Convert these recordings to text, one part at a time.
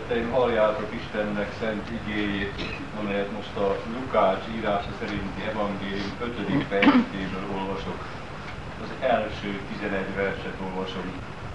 Szeretteim, halljátok Istennek szent igéjét, amelyet most a Lukács írása szerinti evangélium 5. fejezetéből olvasok. Az első 11 verset olvasom.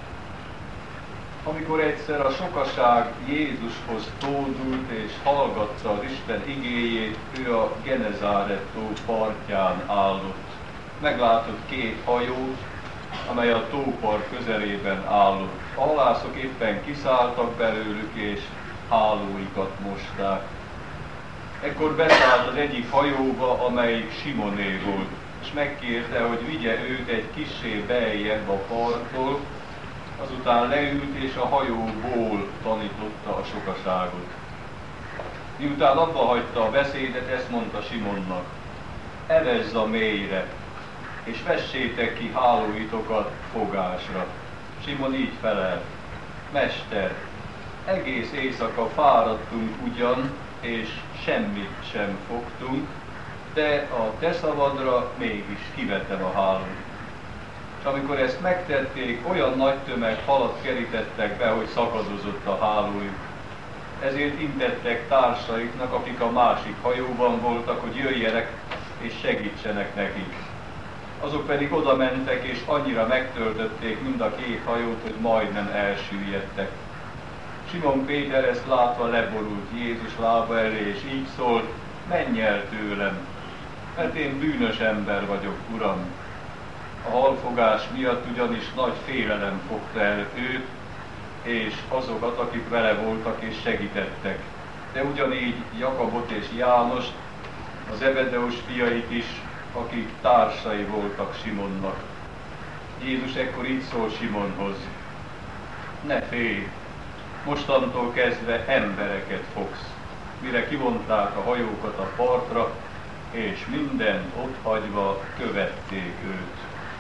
Amikor egyszer a sokaság Jézushoz tódult és hallgatta az Isten igéjét, ő a Genezáret tó partján állott. Meglátott két hajót, amely a tópart közelében állott. A halászok éppen kiszálltak belőlük, és hálóikat mosták. Ekkor beszállt az egyik hajóba, amelyik Simoné volt, és megkérte, hogy vigye őt egy kissé beljebb a parttól, azután leült, és a hajóból tanította a sokaságot. Miután abba hagyta a beszédet, ezt mondta Simonnak: evezz a mélyre, és vessétek ki hálóitokat fogásra. Simon így felel: Mester, egész éjszaka fáradtunk ugyan, és semmit sem fogtunk, de a te szavadra mégis kivetem a hálót. És amikor ezt megtették, olyan nagy tömeg halat kerítettek be, hogy szakadozott a hálójuk. Ezért intettek társaiknak, akik a másik hajóban voltak, hogy jöjjenek és segítsenek nekik. Azok pedig oda mentek, és annyira megtöltötték mind a két hajót, hogy majdnem elsüllyedtek. Simon Péter ezt látva leborult Jézus lába elé, és így szólt: menj el tőlem, mert én bűnös ember vagyok, Uram. A halfogás miatt ugyanis nagy félelem fogta el őt, és azokat, akik vele voltak és segítettek. De ugyanígy Jakabot és Jánost, az Zebedeus fiait is, akik társai voltak Simonnak. Jézus ekkor így szól Simonhoz: ne félj, mostantól kezdve embereket fogsz. Mire kivonták a hajókat a partra, és mindent otthagyva követték őt.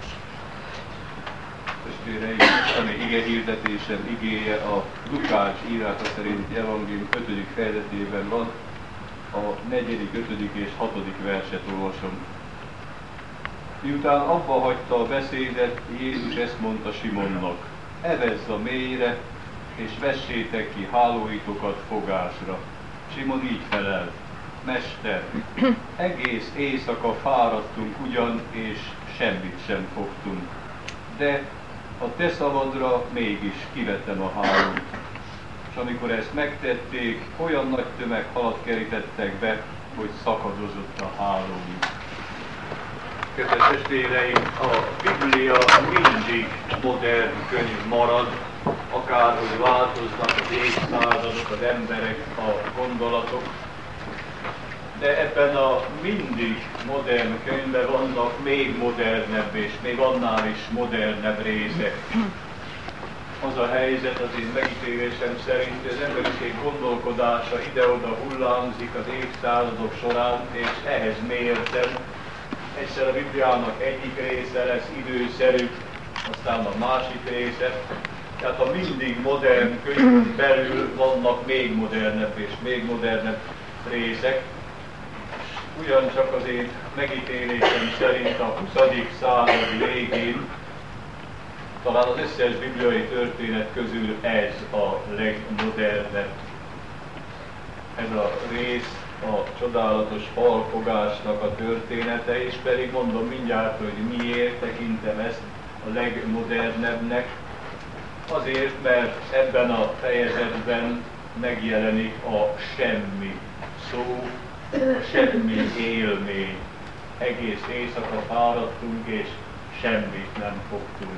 Testvéreim, isteni igehirdetésem igéje a Lukács írása szerinti evangélium 5. fejezetében van, a 4., 5. és 6. verset olvasom. Miután abba hagyta a beszédet, Jézus ezt mondta Simonnak: evezz a mélyre, és vessétek ki hálóitokat fogásra. Simon így felel: Mester, egész éjszaka fáradtunk ugyan, és semmit sem fogtunk, de a te szavadra mégis kivetem a hálót. És amikor ezt megtették, olyan nagy tömeg halat kerítettek be, hogy szakadozott a hálójuk. Kedves testvéreim, a Biblia mindig modern könyv marad, akárhogy változnak az évszázadok, az emberek, a gondolatok. De ebben a mindig modern könyvben vannak még modernebb és még annál is modernebb részek. Az a helyzet az én megítélésem szerint, hogy az emberiség gondolkodása ide-oda hullámzik az évszázadok során, és ehhez mérten egyszer a Bibliának egyik része lesz időszerű, aztán a másik része. Tehát a mindig modern könyvön belül vannak még modernebb és még modernebb részek. Ugyancsak az én megítélésem szerint a 20. század végén talán az összes bibliai történet közül ez a legmodernebb. Ez a rész a csodálatos halfogásnak a története, és pedig mondom mindjárt, hogy miért tekintem ezt a legmodernebbnek. Azért, mert ebben a fejezetben megjelenik a semmi szó, a semmi élmény. Egész éjszaka fáradtunk, és semmit nem fogtunk.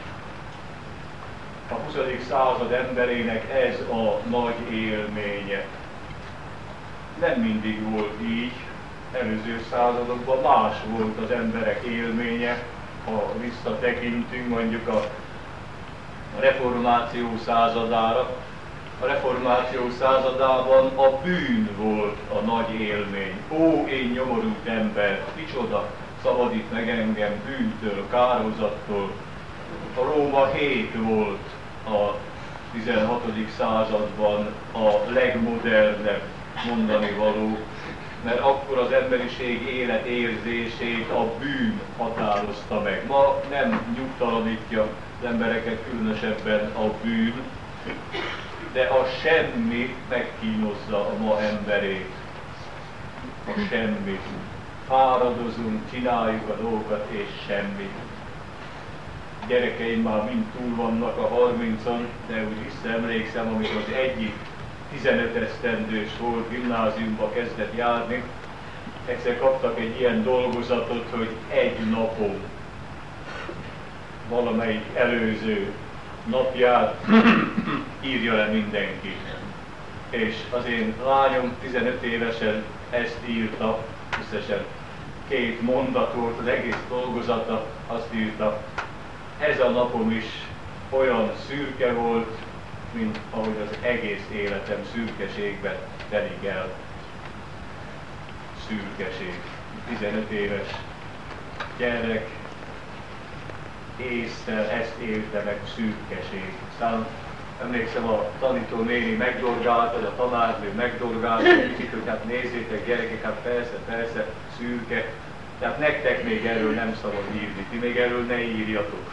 A 20. század emberének ez a nagy élménye. Nem mindig volt így, előző századokban más volt az emberek élménye, ha visszatekintünk mondjuk a reformáció századára. A reformáció századában a bűn volt a nagy élmény. Ó, én nyomorult ember, micsoda szabadít meg engem bűntől, kárhozattól. A Róma 7 volt a 16. században a legmodernebb mondani való, mert akkor az emberiség életérzését a bűn határozta meg. Ma nem nyugtalanítja az embereket különösebben a bűn, de a semmi megkínozza a ma emberét. A semmi. Fáradozunk, csináljuk a dolgokat, és semmi. Gyerekeim már mind túl vannak a 30-on, de úgy visszaemlékszem, amikor az egyik 15 esztendős volt, gimnáziumba kezdett járni, egyszer kaptak egy ilyen dolgozatot, hogy egy napon valamelyik előző napját írja le mindenki. És az én lányom 15 évesen ezt írta, összesen 2 mondat volt az egész dolgozata, azt írta: ez a napom is olyan szürke volt, mint ahogy az egész életem szürkeségben telik el. Szürkeség. 15 éves gyerek észre ezt élte meg, szürkeség. Aztán emlékszem, a tanító néni megdorgálta, a tanárnő megdorgálta, hogy hát nézzétek gyerekek, hát persze, szürke. Tehát nektek még erről nem szabad írni, ti még erről ne írjatok.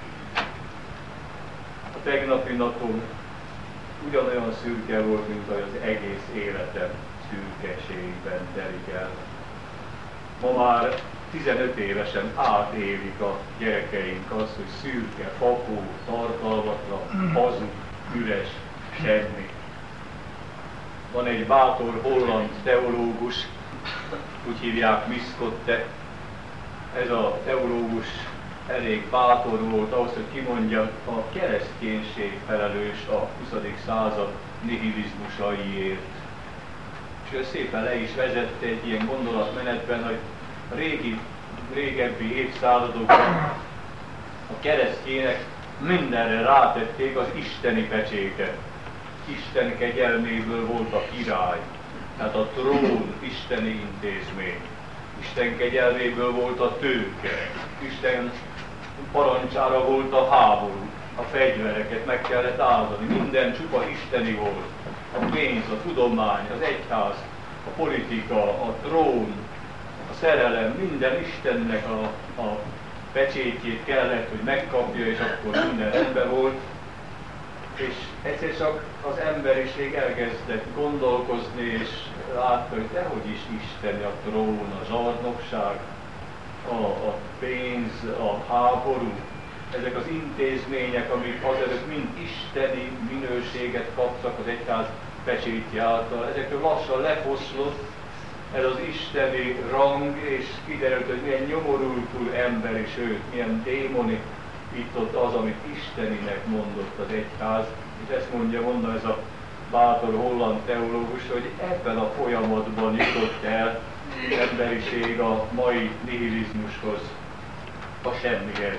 A tegnapi napom ugyanolyan szürke volt, mint az egész életem szürkeségben telik el. Ma már 15 évesen átélik a gyerekeink azt, hogy szürke, fakó, tartalmatlan, hazug, üres, semmi. Van egy bátor holland teológus, úgy hívják Miskotte. Ez a teológus elég bátor volt ahhoz, hogy kimondja, a kereszténység felelős a 20. század nihilizmusaiért. És ő szépen le is vezette egy ilyen gondolatmenetben, hogy a régebbi évszázadokban a keresztények mindenre rátették az isteni pecsétet. Isten kegyelméből volt a király, tehát a trón isteni intézmény. Isten kegyelméből volt a tőke, Isten parancsára volt a háború, a fegyvereket meg kellett áldani, minden csupa isteni volt. A pénz, a tudomány, az egyház, a politika, a trón, a szerelem, minden Istennek a pecsétjét kellett, hogy megkapja, és akkor minden rendben volt. És egyszer csak az emberiség elkezdett gondolkozni, és látta, hogy dehogy is isteni a trón, a zsarnokság, a pénz, a háború, ezek az intézmények, amik azelőtt mind isteni minőséget kaptak az egyház pecsétje által, ezekről lassan lefoszlott ez az isteni rang, és kiderült, hogy milyen nyomorultul emberi, sőt, milyen démoni itt ott az, amit isteninek mondott az egyház. És ezt mondja ez a bátor holland teológus, hogy ebben a folyamatban jutott el az emberiség a mai nihilizmushoz, a semmihez.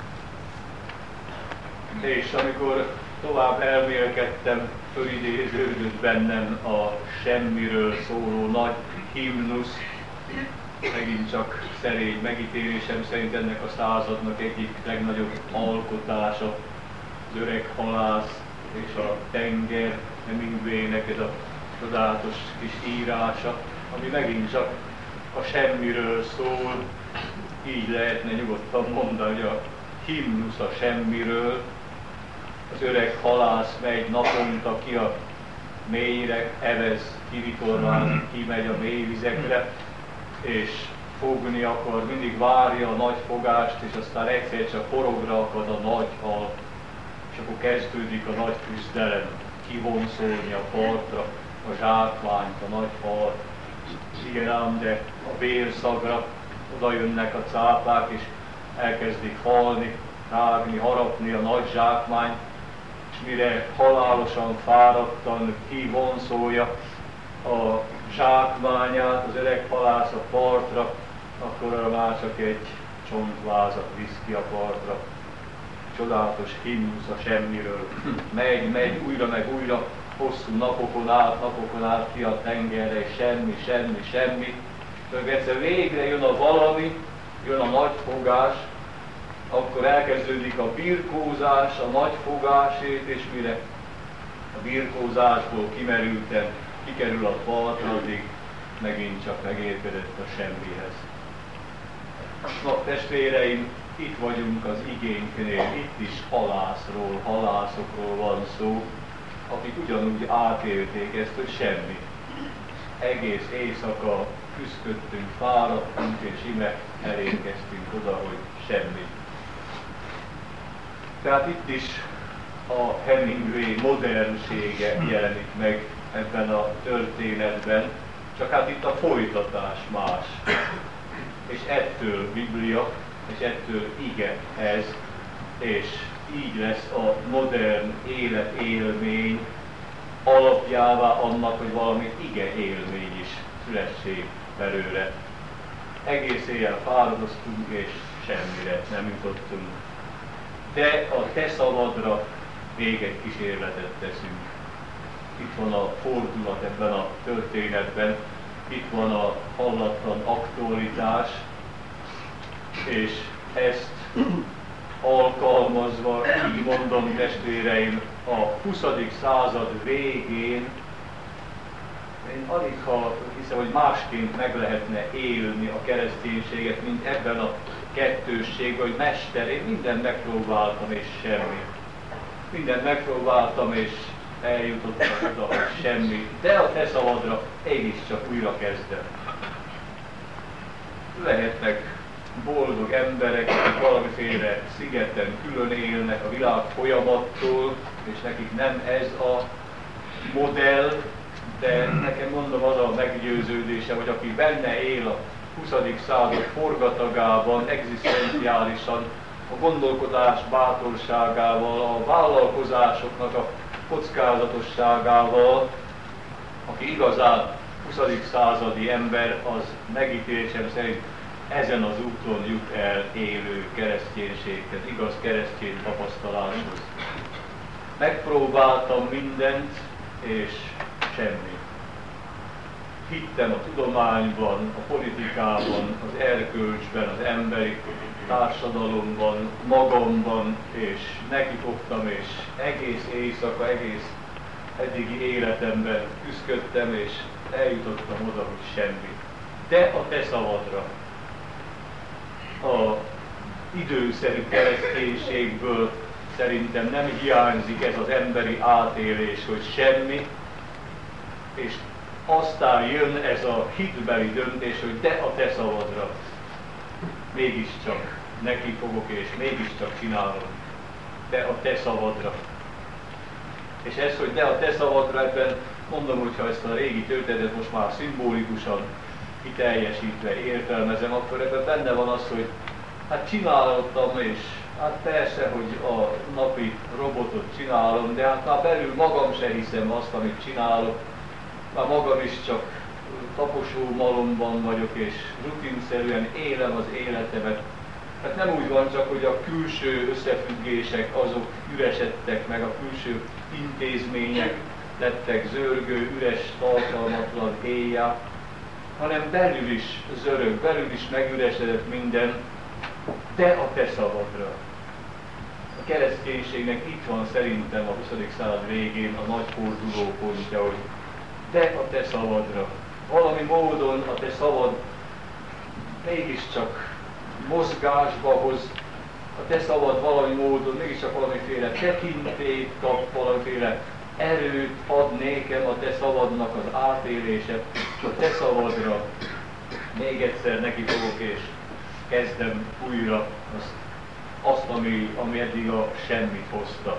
És amikor tovább elmélkedtem, fölidéződött bennem a semmiről szóló nagy himnusz, megint csak szerény megítélésem szerint ennek a századnak egyik legnagyobb alkotása, az Öreg halász és a tenger Hemingwaynek ez a csodálatos kis írása, ami megint csak a semmiről szól, így lehetne nyugodtan mondani, hogy a himnusz a semmiről. Az öreg halász megy naponta ki a mélyre, evez, kivitorlázik, kimegy a mély vizekre, és fogni akar, mindig várja a nagy fogást, és aztán egyszer csak porogra akad a nagy hal, és akkor kezdődik a nagy küzdelem, kivonszolni a partra a zsákmányt, a nagy hal. Igen ám, de a bérszagra oda jönnek a cápák, és elkezdik halni, rágni, harapni a nagy zsákmányt, és mire halálosan fáradtan kivonszolja a zsákmányát, az öreg halász a partra, akkor már csak egy csontvázat visz ki a partra. Csodálatos himnusz a semmiről. Megy újra meg újra, hosszú napokon át ki a tengerre, és semmi. Csak egyszer végre jön a valami, jön a nagy fogás, akkor elkezdődik a birkózás, a nagy fogásért, és mire a birkózásból kimerülten kikerül a partra, addig megint csak megérkezett a semmihez. Na, testvéreim, itt vagyunk az igénknél, itt is halászokról van szó. akik ugyanúgy átélték ezt, hogy semmi. Egész éjszaka küszködtünk, fáradtunk, és ime elérkeztünk oda, hogy semmi. Tehát itt is a Hemingway modernsége jelenik meg ebben a történetben, csak hát itt a folytatás más. És ettől Biblia, és ettől ige ez, és így lesz a modern életélmény alapjává annak, hogy valami ige élmény is szülessék belőle. Egész éjjel fáradoztunk, és semmire nem jutottunk. De a te szavadra még egy kísérletet teszünk. Itt van a fordulat ebben a történetben, itt van a hallatlan aktualitás, és ezt alkalmazva, így mondom testvéreim, a 20. század végén én aligha hiszem, hogy másként meg lehetne élni a kereszténységet, mint ebben a kettősségben, hogy Mester, én mindent megpróbáltam és semmi. Mindent megpróbáltam és eljutottam oda, hogy semmi. De a te szavadra én is csak újra kezdem. Lehetnek boldog emberek, akik valamiféle szigeten külön élnek a világ folyamattól, és nekik nem ez a modell, de nekem mondom az a meggyőződése, hogy aki benne él a 20. század forgatagában, egzisztenciálisan, a gondolkodás bátorságával, a vállalkozásoknak a kockázatosságával, aki igazán 20. századi ember, az megítélésem szerint ezen az úton jut el élő kereszténységhez, igaz keresztény tapasztaláshoz. Megpróbáltam mindent, és semmi. Hittem a tudományban, a politikában, az erkölcsben, az emberi társadalomban, magamban, és nekifogtam, és egész éjszaka, egész eddigi életemben küszködtem, és eljutottam oda, hogy semmi. De a te szavadra, a időszerű kereszténységből szerintem nem hiányzik ez az emberi átélés, hogy semmi, és aztán jön ez a hitbeli döntés, hogy de a te szavadra mégiscsak neki fogok, és mégiscsak csinálom. De a te szavadra. És ez, hogy de a te szavadra, ebben mondom, hogyha ezt a régi történetet most már szimbolikusan kiteljesítve értelmezem, akkor ebben benne van az, hogy hát csinálottam, és hát persze, hogy a napi robotot csinálom, de hát már belül magam se hiszem azt, amit csinálok. Már magam is csak taposó malomban vagyok, és rutinszerűen élem az életemet. Hát nem úgy van csak, hogy a külső összefüggések azok üresedtek meg, a külső intézmények lettek zörgő, üres, tartalmatlan éjjel, hanem belül is zörög, belül is megüresedett minden, de a te szavadra. A kereszténységnek itt van szerintem a 20. század végén a nagy fordulópontja, hogy de a te szavadra. Valami módon a te szavad mégiscsak mozgásba hoz, a te szavad valami módon mégiscsak valamiféle tekintét kap, valamiféle erőt ad nékem a te szavadnak az átélése, a te szavadra még egyszer neki fogok, és kezdem újra azt ami eddig a semmit hozta.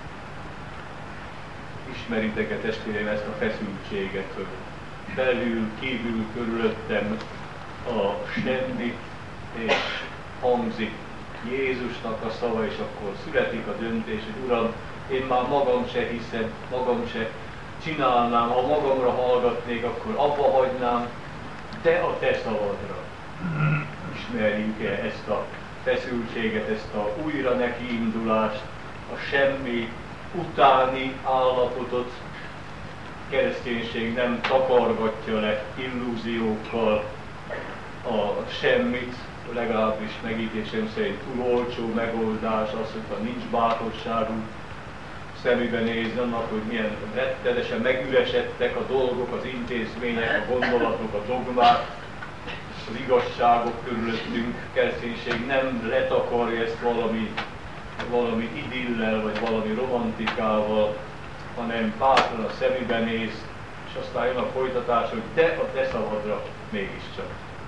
Ismeritek-e testvéreim ezt a feszültséget, hogy belül, kívül, körülöttem a semmi, és hangzik Jézusnak a szava, és akkor születik a döntés, hogy Uram, én már magam se hiszem, magam se csinálnám, ha magamra hallgatnék, akkor abba hagynám, de a te szavadra. Ismerjük-e ezt a feszültséget, ezt a újra nekiindulást, a semmi utáni állapotot? Kereszténység nem takargatja le illúziókkal a semmit, legalábbis megítésem szerint túl olcsó megoldás az, hogyha nincs bátorságunk szemébe nézni annak, hogy milyen rettenesen megüresedtek a dolgok, az intézmények, a gondolatok, a dogmák, az igazságok körülöttünk. Kereszténység nem letakarja ezt valami idillel, vagy valami romantikával, hanem bátran a szemébe néz, és aztán jön a folytatás, hogy de a te szavadra mégiscsak.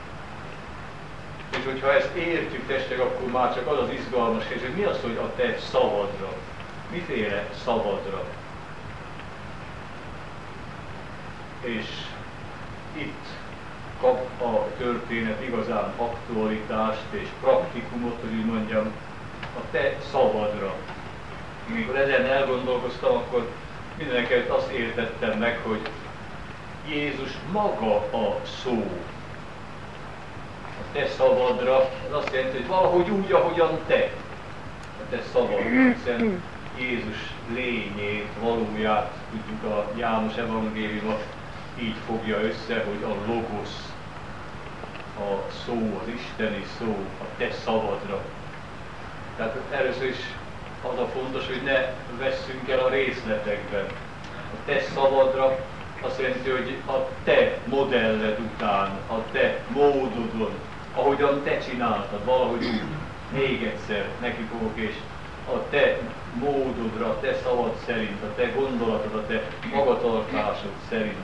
És hogyha ezt értjük, testvérek, akkor már csak az az izgalmas kérdés, hogy mi az, hogy a te szavadra? Miféle szavadra? És itt kap a történet igazán aktualitást és praktikumot, hogy úgy mondjam, a te szavadra. Amikor ezen elgondolkoztam, akkor mindeneket azt értettem meg, hogy Jézus maga a szó. A te szavadra, az azt jelenti, hogy valahogy úgy, ahogyan te. A te szavad, hiszen Jézus lényét, valóját, tudjuk a János evangéliuma így fogja össze, hogy a logosz, a szó, az isteni szó, a te szavadra. Tehát először is az a fontos, hogy ne vesszünk el a részletekben. A te szavadra azt jelenti, hogy a te modelled után, a te módodon, ahogyan te csináltad, valahogy úgy, még egyszer neki fogok, és a te módodra, a te szavad szerint, a te gondolatod, a te magatartásod szerint,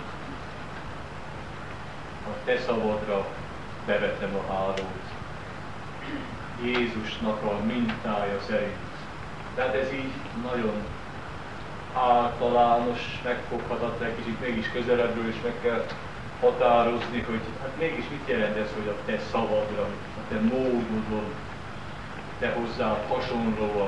a te szavadra bevetem a hálót. Jézusnak a mintája szerint. Tehát ez így nagyon általános, megfoghatatlan, egy kicsit mégis közelebbről is meg kell határozni, hogy hát mégis mit jelent ez, hogy a te szavadra, a te módodon, te hozzá hasonlóan.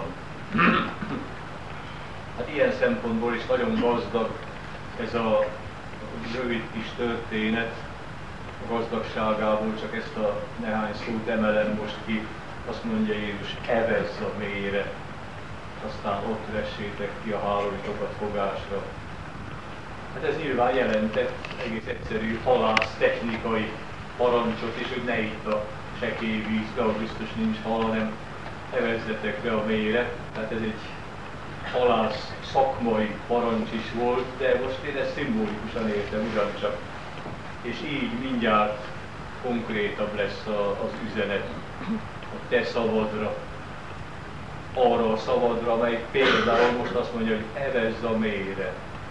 Hát ilyen szempontból is nagyon gazdag ez a rövid kis történet, a gazdagságából csak ezt a nehány szót emelem most ki, azt mondja Jézus, evezz a mélyre, aztán ott vessétek ki a hálóitokat fogásra. Hát ez nyilván jelentett egész egyszerű halász technikai parancsot is, hogy ne itt a sekély vízbe, ahol biztos nincs hal, hanem evezzetek be a mélyre. Tehát ez egy halász szakmai parancs is volt, de most én ezt szimbolikusan értem ugyancsak. És így mindjárt konkrétabb lesz az üzenet a te szavadra, arra a szavadra, amely például most azt mondja, hogy evezz a mélyre.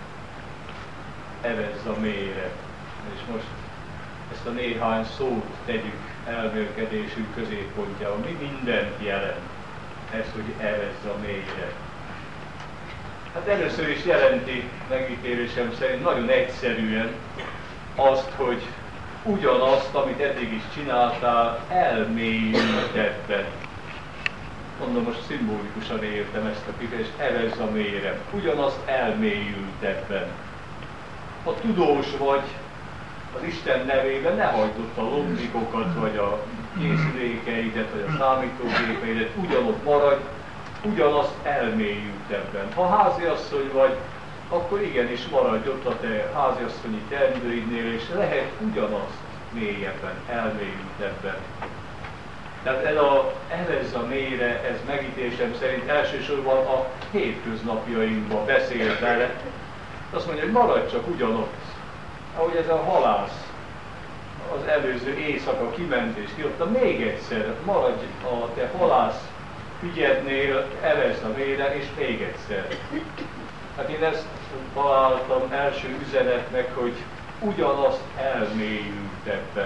Evezz a mélyre. És most ezt a néhány szót tegyük elmélkedésünk középpontjába. Mi mindent jelent ez, hogy evezz a mélyre? Hát először is jelenti, megítélésem szerint nagyon egyszerűen azt, hogy ugyanazt, amit eddig is csináltál, elmélyült ebben. Mondom, most szimbolikusan értem ezt a kifejezést, evezz a mélyre. Ugyanazt elmélyült ebben. Ha tudós vagy az Isten nevében, ne hagyd ott a lombikokat, vagy a készülékeidet, vagy a számítógépeidet, ugyanott maradj, ugyanazt elmélyült ebben. Ha háziasszony vagy, akkor igenis maradj ott a te háziasszonyi teendőidnél, és lehet ugyanazt mélyebben, elmélyült ebben. Tehát ez a evezz a mélyre, ez megítélésem szerint elsősorban a hétköznapjainkban beszél vele. Azt mondja, hogy maradj csak ugyanott, ahogy ez a halász az előző éjszaka kiment és kiadta, még egyszer maradj a te halász ügyednél, evezz a mélyre, és még egyszer. Hát én ezt találtam első üzenetnek, hogy ugyanazt elmélyült ebben.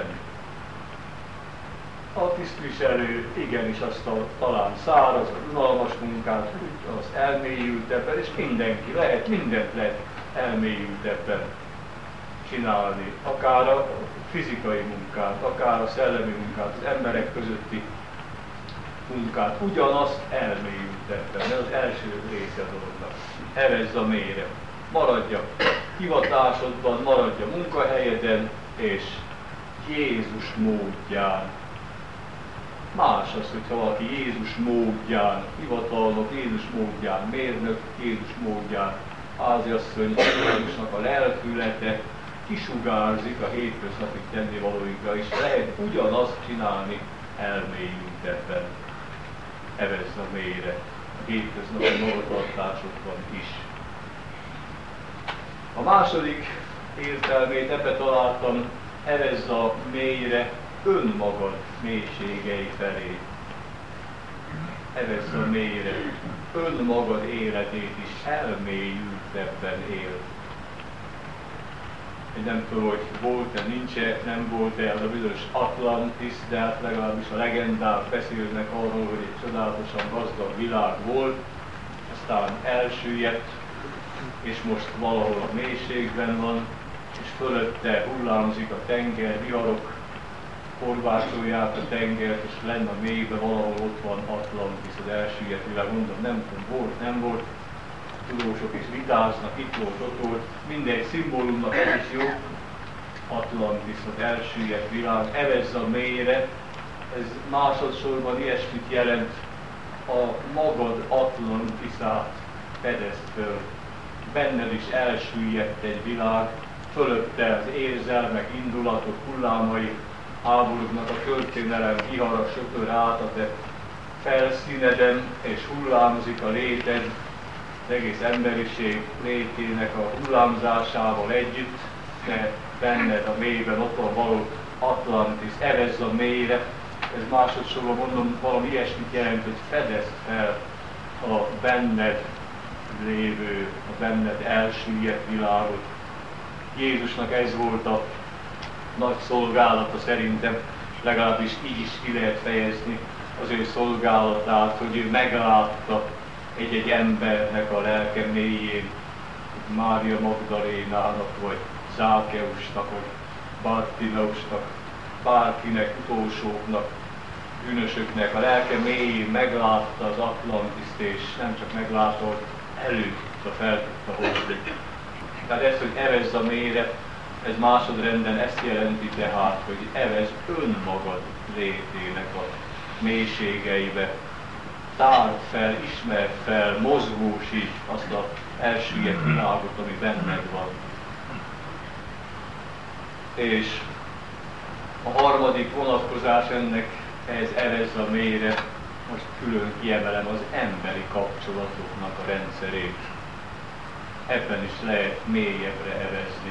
A tisztviselő igenis azt a talán száraz, unalmas munkát, azt elmélyült ebben, és mindenki lehet, mindent lehet elmélyült ebben csinálni. Akár a fizikai munkát, akár a szellemi munkát, az emberek közötti munkát, ugyanazt elmélyült ebben. Ez az első része a dolognak. Evezz a mélyre. Maradj a hivatásodban, maradj a munkahelyeden, és Jézus módján. Más az, hogyha valaki Jézus módján, hivatalnok Jézus módján, mérnök Jézus módján, háziasszony Jézusnak a lelkülete kisugárzik a hétköznapi tennivalóinkra, és lehet ugyanazt csinálni elmélyült ebben. Evezz a mélyre, a hétköznapi magatartásokban is. A második értelmét ebbe találtam, evezz a mélyre önmagad mélységei felé. Evezz a mélyre önmagad életét is elmélyültebben él. Én nem tudom, hogy volt-e, nincs-e, nem volt-e az a bizonyos Atlantis, de hát legalábbis a legendák beszélnek arról, hogy egy csodálatosan gazdag világ volt, aztán elsüllyedt, és most valahol a mélységben van, és fölötte hullámzik a tenger, viharok korbácsolják a tengert, és lenne a mélyben valahol ott van Atlantis, az elsüllyedt világ. Mondom, nem tudom, volt, nem volt. Tudósok is vitáznak, itt volt, ott volt. Mindegy szimbólumnak ez is jó. Atlantis, az elsüllyedt világ, evezz a mélyre. Ez másodszorban ilyesmit jelent, a magad Atlantisát fedezd föl. Benned is elsüllyedt egy világ, fölötte az érzelmek, indulatok, hullámai háborúznak, a történelem vihara söpör át a te felszíneden, és hullámzik a léted, az egész emberiség létének a hullámzásával együtt, de benned a mélyben ott van való Atlantis, evezz a mélyre. Ez másodszorban mondom, valami ilyesmit jelent, hogy fedezd fel a benned lévő, a benned elsüllyedt világot. Jézusnak ez volt a nagy szolgálata szerintem, legalábbis így is ki lehet fejezni az ő szolgálatát, hogy ő meglátta egy-egy embernek a lelke mélyén, Mária Magdalénának, vagy Zákeusnak, vagy Bartimeusnak, bárkinek, utolsóknak, bűnösöknek a lelke mélyén meglátta az Atlantiszt, és nem csak meglátta, hogy előtte fel tudta hozni. Tehát ez, hogy evezz a mélyre, ez másodrenden ezt jelenti tehát, hogy evezd önmagad létének a mélységeibe. Tárd fel, ismerd fel, mozgósítsd azt az elsüllyedt világot, ami benned van. És a harmadik vonatkozás ennek, ez evezz a mélyre, most külön kiemelem az emberi kapcsolatoknak a rendszerét. Ebben is lehet mélyebbre evezni.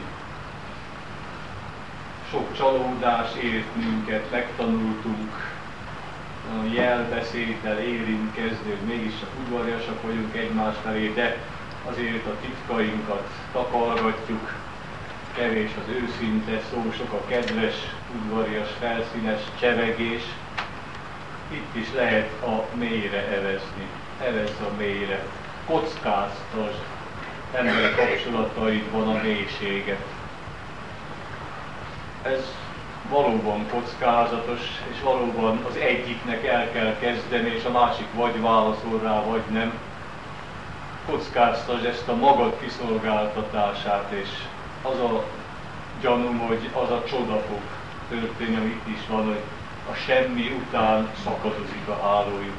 Sok csalódás ért minket, megtanultunk a jelbeszéddel érintkezni, hogy mégiscsak udvariasak vagyunk egymás felé, de azért a titkainkat takargatjuk, kevés az őszinte szó, sok a kedves, udvarias, felszínes csevegés. Itt is lehet a mélyre evezni, evezz a mélyre, kockáztasd emberi kapcsolataidban a mélységet. Ez valóban kockázatos, és valóban az egyiknek el kell kezdeni, és a másik vagy válaszol rá, vagy nem. Kockáztasd ezt a magad kiszolgáltatását, és az a gyanúm, hogy az a csoda fog történni, ami itt is van, hogy a semmi után szakadozik a hálójuk.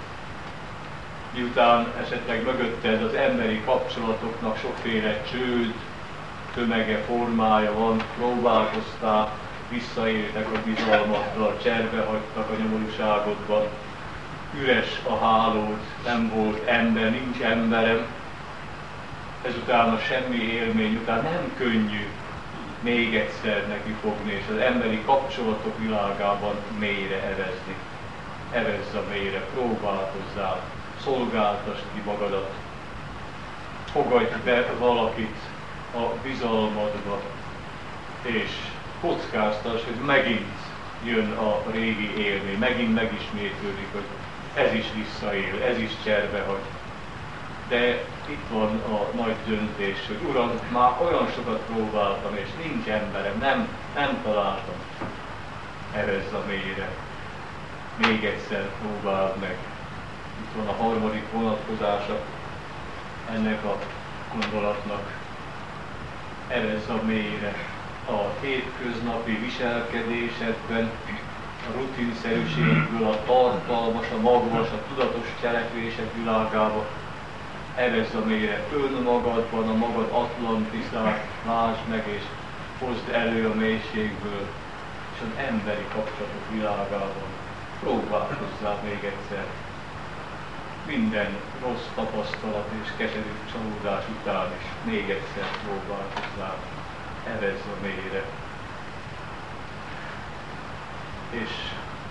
Miután esetleg mögötted az emberi kapcsolatoknak sokféle csőd, tömege, formája van, próbálkoztál, visszaéltek a bizalmaddal, cserbehagytak a nyomorúságodban, üres a hálód, nem volt ember, nincs emberem. Ezután a semmi élmény után nem könnyű még egyszer neki fogni, és az emberi kapcsolatok világában mélyre evezni. Evezz a mélyre, próbálkozzál, szolgáltasd ki magadat, fogadj be valakit a bizalmadba, és kockáztasd, hogy megint jön a régi élmény, megint megismétlődik, hogy ez is visszaél, ez is cserbehagy. De itt van a nagy döntés, hogy Uram, már olyan sokat próbáltam, és nincs emberem, nem találtam. Evezz a mélyre. Még egyszer próbáld meg. Itt van a harmadik vonatkozása ennek a gondolatnak. Evezz a mélyre. A hétköznapi viselkedésedben, a rutinszerűségből, a tartalmas, a magvas, a tudatos cselekvések világába, evezz a mélyre önmagadban, a magad Atlantiszát, lásd meg és hozd elő a mélységből, és az emberi kapcsolatok világában próbálkozzál még egyszer. Minden rossz tapasztalat és keserű csalódás után is még egyszer próbálkozzál, evezz a mélyre. És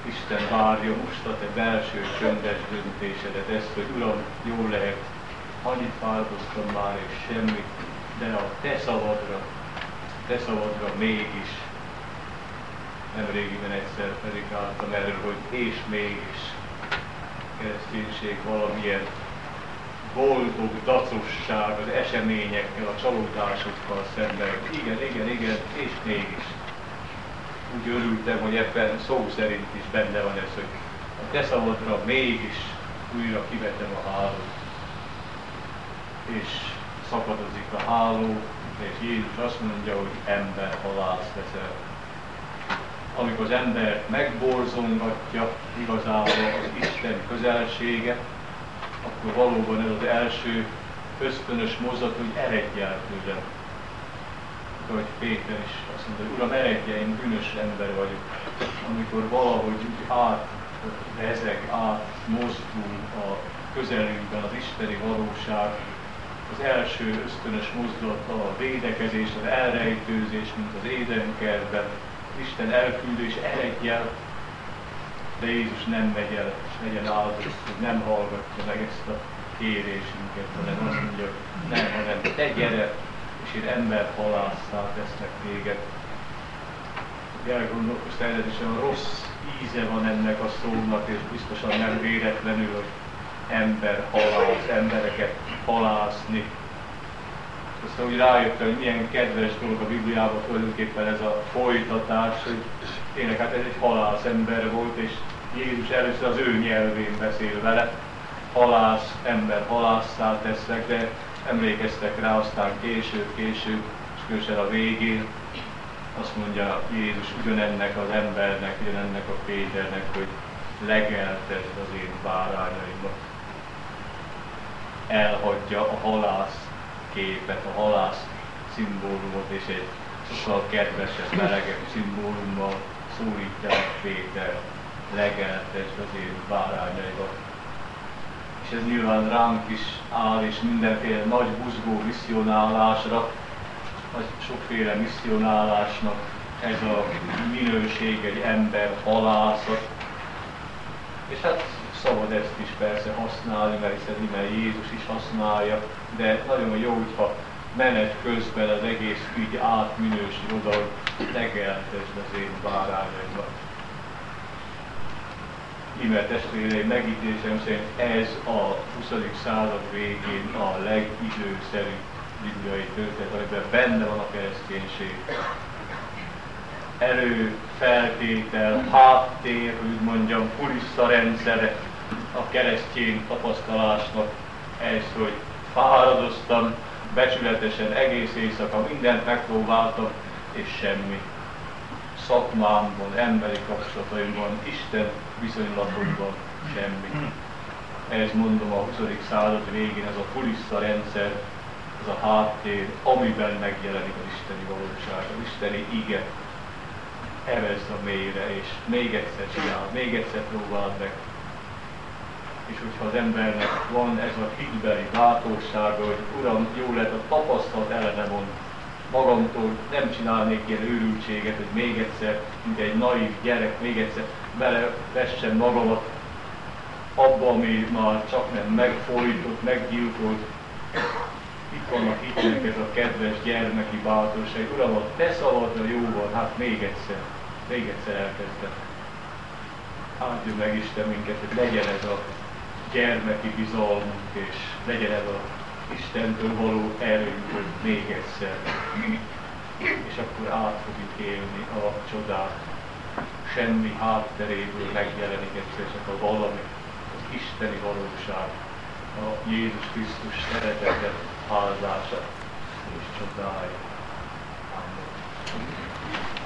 Isten várja most a te belső csöndes döntésedet, ezt, hogy Uram, jól lehet, annyit fáradoztam már és semmit, de a te szavadra mégis. Nemrégiben egyszer predikáltam erről, hogy és mégis kereszténység valamilyen boldog dacosság az eseményekkel, a csalódásokkal szemben. Igen, és mégis. Úgy örültem, hogy ebben szó szerint is benne van ez, hogy a te szavadra mégis újra kivetem a hálót. És szakadozik a háló, és Jézus azt mondja, hogy emberhalász leszel. Amikor az embert megborzongatja igazából az Isten közelsége, akkor valóban ez az első ösztönös mozzat, hogy eredj el tőlem. Ahogy Péter is azt mondta, hogy Uram, eredj el, én bűnös ember vagyok. Amikor valahogy átvezeg, átmozdul a közelünkben az isteni valóság, az első ösztönös mozdulat a védekezés, az elrejtőzés, mint az Édenkertben, Isten elküldés, eredj el, de Jézus nem megy el, és legyen áldott, hogy nem hallgatja meg ezt a kérésünket, hanem azt mondja, hogy nem, hanem te gyere, és én emberhalásszá tesznek téged. Elgondolkozz természetesen, a rossz íze van ennek a szónak, és biztosan nem véletlenül, hogy emberhalász, embereket halászni. Aztán úgy rájöttem, hogy milyen kedves dolog a Bibliában tulajdonképpen ez a folytatás, hogy tényleg hát ez egy halász ember volt, és Jézus először az ő nyelvén beszél vele. Halász, ember halásszá tesznek, de emlékeztek rá aztán később, és különösen a végén azt mondja Jézus ugyanennek az embernek, ugyanennek a Péternek, hogy legeltesd az én bárányaimat. Elhagyja a halász képet, a halász szimbólumot, és egy sokkal kedvesebb, melegebb szimbólummal szólítja meg Péter, legeltesd az én bárányaimat. És ez nyilván ránk is áll, és mindenféle nagy buzgó misszionálásra, vagy sokféle misszionálásnak ez a minőség, egy ember halászat. És hát szabad ezt is persze használni, mert hiszen Jézus is használja, de nagyon jó, hogyha menet közben az egész ügy átminősül oda, hogy legeltesd az én bárányaimat. Íme testvéreim, megítélésem szerint ez a 20. század végén a legidőszerűbb bibliai történet, amiben benne van a kereszténység. Előfeltétel, háttér, úgy mondjam, kulisszarendszere a keresztény tapasztalásnak ez, hogy fáradoztam, becsületesen egész éjszaka mindent megpróbáltam, és semmi. Szakmámban, emberi kapcsolataimban, Isten viszonylatomban semmi. Ez mondom a 20. század végén, ez a kulisszarendszer, ez a háttér, amiben megjelenik az isteni valóság, az isteni ige. Evezd a mélyre, és még egyszer csinál, még egyszer próbáld meg. És hogyha az embernek van ez a hitbeli bátorsága, hogy Uram, jó lehet, a tapasztalat ellene mond, magamtól nem csinálnék ilyen őrültséget, hogy még egyszer, mint egy naív gyerek, még egyszer belevessem magamat abba, ami már csak nem megfojtott, meggyilkolt. Itt van a hitnek ez a kedves gyermeki bátorság. Uram, a te szavadra jó van, hát még egyszer elkezdem. Áldjon meg Isten minket, hogy legyen ez a gyermeki bizalmunk, és legyen ez a Istentől való erőnk, hogy még egyszer. És akkor át fogjuk élni a csodát. Semmi hátteréből megjelenik egyszer csak a valami, az isteni valóság, a Jézus Krisztus szeretete, áldása és csodája. Amen.